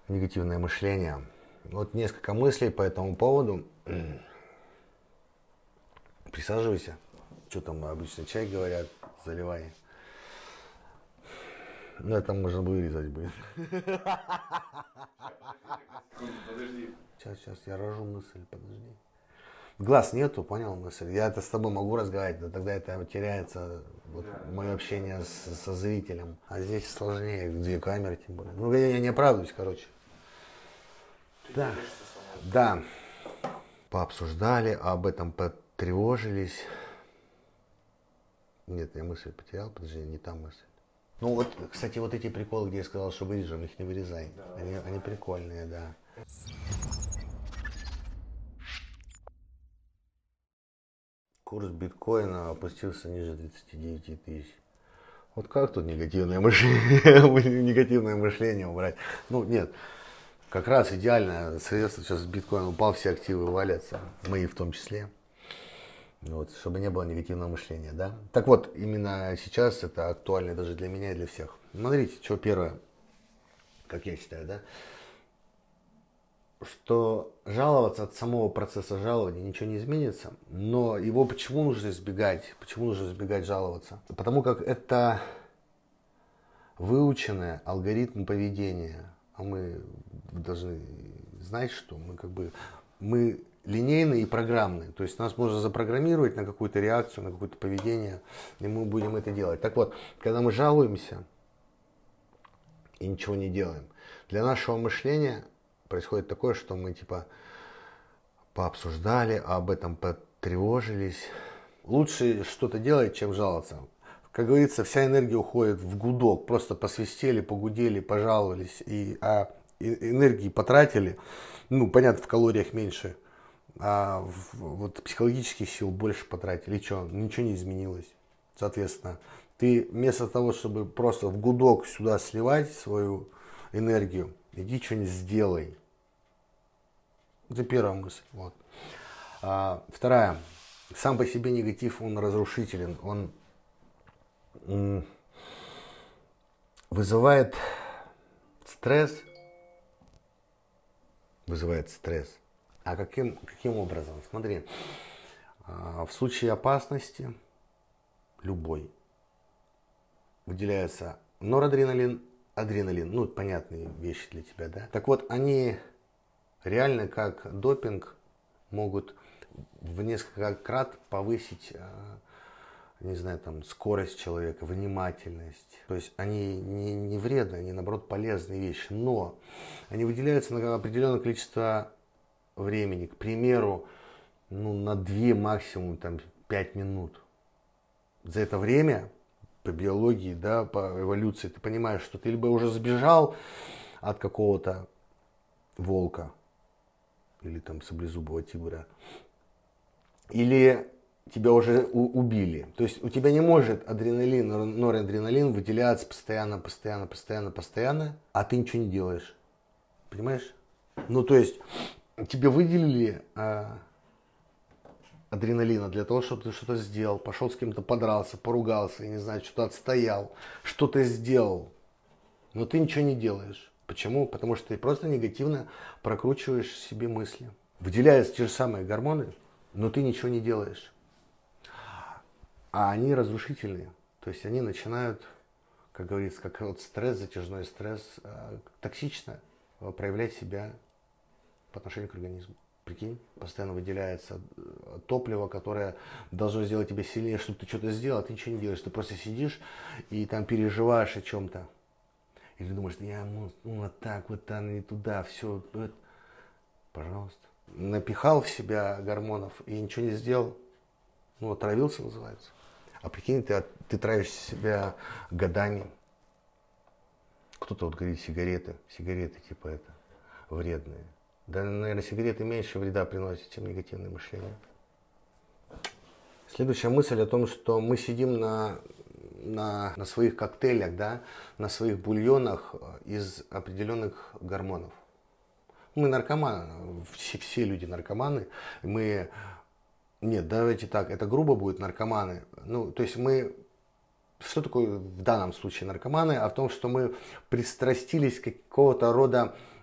негативное мышление. Вот несколько мыслей по этому поводу. Присаживайся. Что там обычно чай говорят, заливай. Ну, это можно вырезать будет. Подожди. Сейчас, я рожу мысль, подожди. Глаз нету, понял мысль? Я это с тобой могу разговаривать, но тогда это теряется вот, мое общение со зрителем. А здесь сложнее, две камеры тем более. Ну, я не оправдываюсь, короче. Да, да. Пообсуждали, об этом потревожились. Нет, я мысль потерял, подожди, не та мысль. Ну вот, кстати, вот эти приколы, где я сказал, что вырежем, их не вырезай. Да. Они прикольные, да. Курс биткоина опустился ниже 39 тысяч. Вот как тут негативное мышление, негативное мышление убрать? Ну нет, как раз идеально средство, сейчас биткоин упал, все активы валятся, мои в том числе. Вот, чтобы не было негативного мышления, да? Так вот, именно сейчас это актуально даже для меня и для всех. Смотрите, что первое, как я считаю, да? Что жаловаться от самого процесса жалования ничего не изменится, но его почему нужно избегать? Почему нужно избегать жаловаться? Потому как это выученный алгоритм поведения, а мы должны знать, что мы линейные и программные, то есть нас можно запрограммировать на какую-то реакцию, на какое-то поведение, и мы будем это делать. Так вот, когда мы жалуемся и ничего не делаем, для нашего мышления происходит такое, что мы типа пообсуждали, об этом потревожились. Лучше что-то делать, чем жаловаться. Как говорится, вся энергия уходит в гудок. Просто посвистели, погудели, пожаловались, а энергии потратили. Ну, понятно, в калориях меньше, а вот психологических сил больше потратили. И что? Ничего не изменилось. Соответственно, ты вместо того, чтобы просто в гудок сюда сливать свою энергию, иди что-нибудь сделай. Это первая мысль. Вот. Вторая. Сам по себе негатив, он разрушителен. Он вызывает стресс. А каким образом? Смотри. В случае опасности, любой, выделяется норадреналин, адреналин, ну, понятные вещи для тебя, да? Так вот, они реально как допинг могут в несколько крат повысить, не знаю, там, скорость человека, внимательность. То есть они не вредные, они, наоборот, полезные вещи, но они выделяются на определенное количество времени, к примеру, ну, на 2, максимум, там, 5 минут. За это время по биологии, да, по эволюции, ты понимаешь, что ты либо уже сбежал от какого-то волка или там саблезубого тигра, или тебя уже убили. То есть у тебя не может адреналин, норадреналин выделяться постоянно, а ты ничего не делаешь. Понимаешь? Ну, то есть тебе выделили адреналина для того, чтобы ты что-то сделал, пошел с кем-то подрался, поругался, я не знаю, что-то отстоял, что-то сделал, но ты ничего не делаешь. Почему? Потому что ты просто негативно прокручиваешь себе мысли. Выделяются те же самые гормоны, но ты ничего не делаешь. А они разрушительные. То есть они начинают, как говорится, как вот стресс, затяжной стресс, токсично проявлять себя по отношению к организму. Прикинь, постоянно выделяется топливо, которое должно сделать тебя сильнее, чтобы ты что-то сделал, а ты ничего не делаешь. Ты просто сидишь и там переживаешь о чем-то. Или думаешь, я вот так, вот там, не туда, все. Пожалуйста. Напихал в себя гормонов и ничего не сделал. Ну, отравился, называется. А прикинь, ты травишь себя годами. Кто-то вот говорит, сигареты типа это вредные. Да, наверное, сигареты меньше вреда приносят, чем негативное мышление. Следующая мысль о том, что мы сидим на своих коктейлях, да, на своих бульонах из определенных гормонов. Мы наркоманы, все люди наркоманы. Нет, давайте так, это грубо будет, наркоманы. Ну, то есть что такое в данном случае наркоманы? А в том, что мы пристрастились к какого-то рода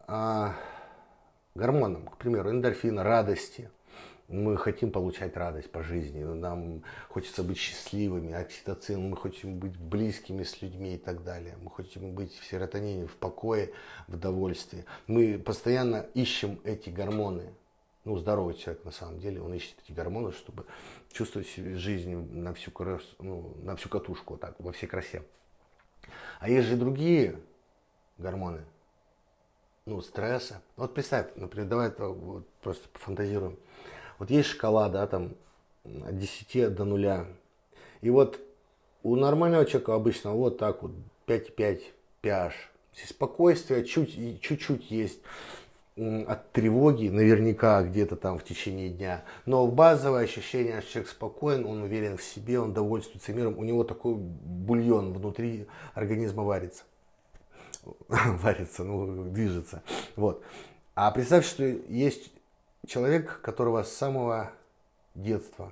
гормонам, к примеру, эндорфина, радости. Мы хотим получать радость по жизни, нам хочется быть счастливыми, окситоцин, мы хотим быть близкими с людьми и так далее. Мы хотим быть в серотонине, в покое, в довольстве. Мы постоянно ищем эти гормоны. Ну, здоровый человек на самом деле, он ищет эти гормоны, чтобы чувствовать жизнь на всю катушку, вот так, во всей красе. А есть же другие гормоны, ну, стресса. Вот представь, например, давай это вот просто пофантазируем. Вот есть шкала, да, там от 10 до 0. И вот у нормального человека обычно вот так вот 5,5 pH. Спокойствие чуть-чуть есть от тревоги, наверняка где-то там в течение дня. Но базовое ощущение, что человек спокоен, он уверен в себе, он довольствуется миром. У него такой бульон внутри организма варится. Варится, ну, движется. Вот. А представь, что есть человек, которого с самого детства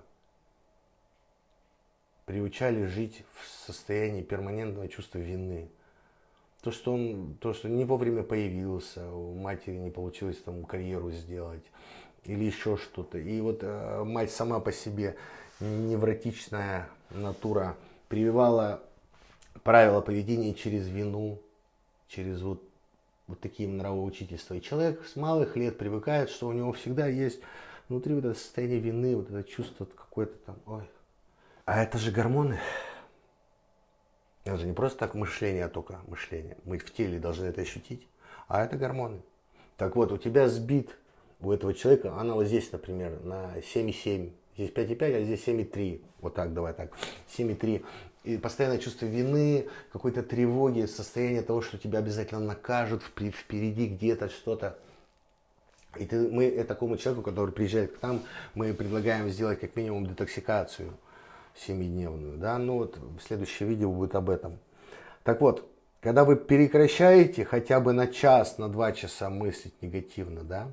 приучали жить в состоянии перманентного чувства вины. То, что не вовремя появился, у матери не получилось там карьеру сделать или еще что-то. И вот мать сама по себе невротичная натура прививала правила поведения через вину, через вот такие нравоучительства. И человек с малых лет привыкает, что у него всегда есть внутри вот это состояние вины, вот это чувство какое-то там, ой. А это же гормоны. Это же не просто так мышление, а только мышление. Мы в теле должны это ощутить. А это гормоны. Так вот, у тебя сбит, у этого человека, она вот здесь, например, на 7,7. Здесь 5,5, а здесь 7,3. Вот так, давай так. 7,3. И постоянное чувство вины, какой-то тревоги, состояние того, что тебя обязательно накажут впереди где-то что-то. И мы такому человеку, который приезжает к нам, мы предлагаем сделать как минимум детоксикацию 7-дневную. Да? Ну вот следующее видео будет об этом. Так вот, когда вы прекращаете хотя бы на час, на 2 часа мыслить негативно, да,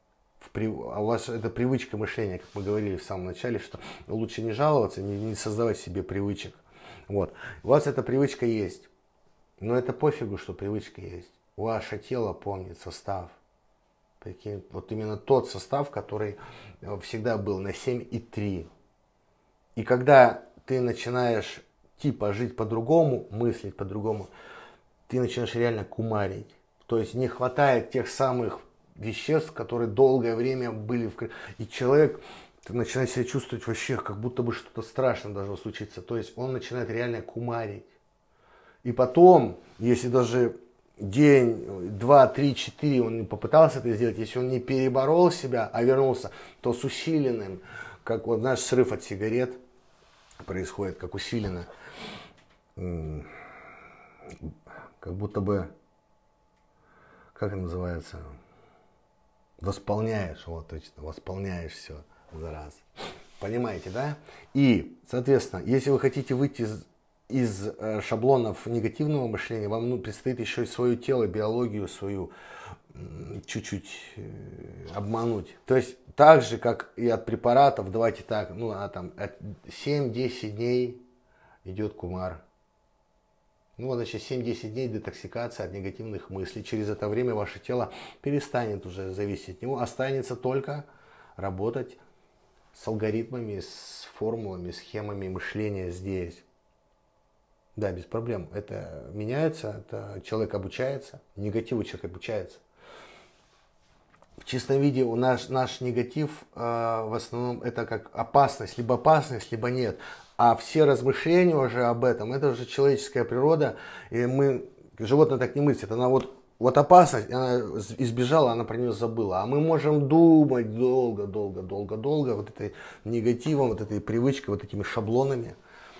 а у вас это привычка мышления, как мы говорили в самом начале, что лучше не жаловаться, не создавать себе привычек. Вот. У вас эта привычка есть. Но это пофигу, что привычка есть. Ваше тело помнит состав. Прикинь, вот именно тот состав, который всегда был на 7,3. И когда ты начинаешь типа жить по-другому, мыслить по-другому, ты начинаешь реально кумарить. То есть не хватает тех самых веществ, которые долгое время были в... И человек начинает себя чувствовать вообще, как будто бы что-то страшное должно случиться. То есть он начинает реально кумарить. И потом, если даже день, 2, 3, 4 он не попытался это сделать, если он не переборол себя, а вернулся, то с усиленным, как вот наш срыв от сигарет происходит, как усиленно, как будто бы, как это называется, восполняешь, вот точно, восполняешь все за раз. Понимаете, да? И, соответственно, если вы хотите выйти из шаблонов негативного мышления, вам предстоит еще и свое тело, биологию свою чуть-чуть обмануть. То есть так же, как и от препаратов, давайте так, ну, там от 7-10 дней идет кумар. Ну, значит, 7-10 дней детоксикация от негативных мыслей. Через это время ваше тело перестанет уже зависеть от него, останется только работать с алгоритмами, с формулами, схемами мышления здесь. Да, без проблем. Это меняется, это человек обучается, негативу человек обучается. В чистом виде наш негатив в основном это как опасность, либо нет. А все размышления уже об этом, это уже человеческая природа. И животное так не мыслит. Она вот опасность, она избежала, она про нее забыла. А мы можем думать долго вот этой негативом, вот этой привычкой, вот этими шаблонами.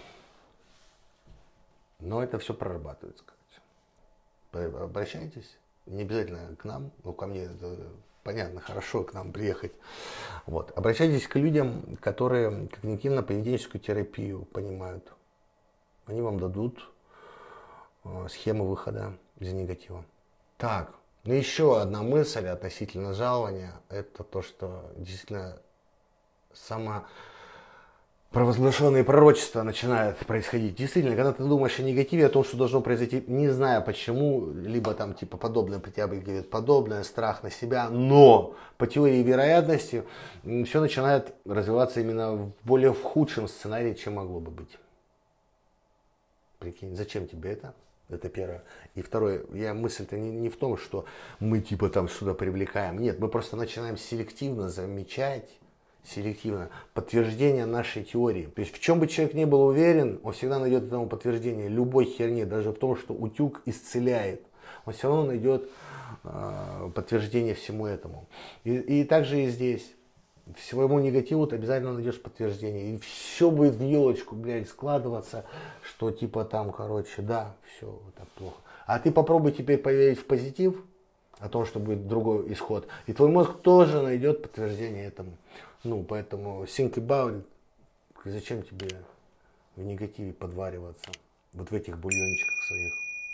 Но это все прорабатывается. Обращайтесь, не обязательно к нам, но ко мне это понятно, хорошо к нам приехать. Вот. Обращайтесь к людям, которые когнитивно-поведенческую терапию понимают. Они вам дадут схему выхода из негатива. Так, ну еще одна мысль относительно жалования, это то, что действительно провозглашенные пророчества начинают происходить. Действительно, когда ты думаешь о негативе, о том, что должно произойти, не зная почему, либо там типа подобное, хотя бы говорит подобное, страх на себя, но по теории вероятности все начинает развиваться именно в более в худшем сценарии, чем могло бы быть. Прикинь, зачем тебе это? Это первое. И второе, мысль-то не в том, что мы типа там сюда привлекаем. Нет, мы просто начинаем селективно замечать, подтверждение нашей теории. То есть в чем бы человек ни был уверен, он всегда найдет этому подтверждение любой херни, даже в том, что утюг исцеляет. Он все равно найдет подтверждение всему этому. И также и здесь. Своему негативу ты обязательно найдешь подтверждение. И все будет в елочку, блядь, складываться, что типа там, короче, да, все вот так плохо. А ты попробуй теперь поверить в позитив, о том, что будет другой исход. И твой мозг тоже найдет подтверждение этому. Ну, поэтому think about it. Зачем тебе в негативе подвариваться? Вот в этих бульончиках своих.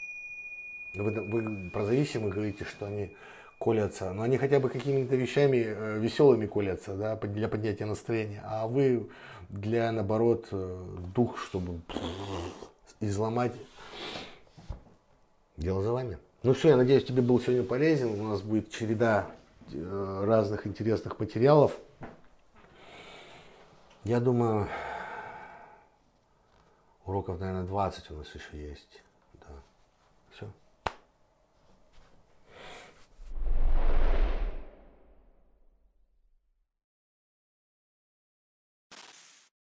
Вы про зависимых говорите, что они колятся, но они хотя бы какими-то вещами веселыми колятся, да, для поднятия настроения. А вы для, наоборот, дух, чтобы изломать. Дело за вами. Ну все, я надеюсь, тебе был сегодня полезен. У нас будет череда разных интересных материалов. Я думаю, уроков, наверное, 20 у нас еще есть.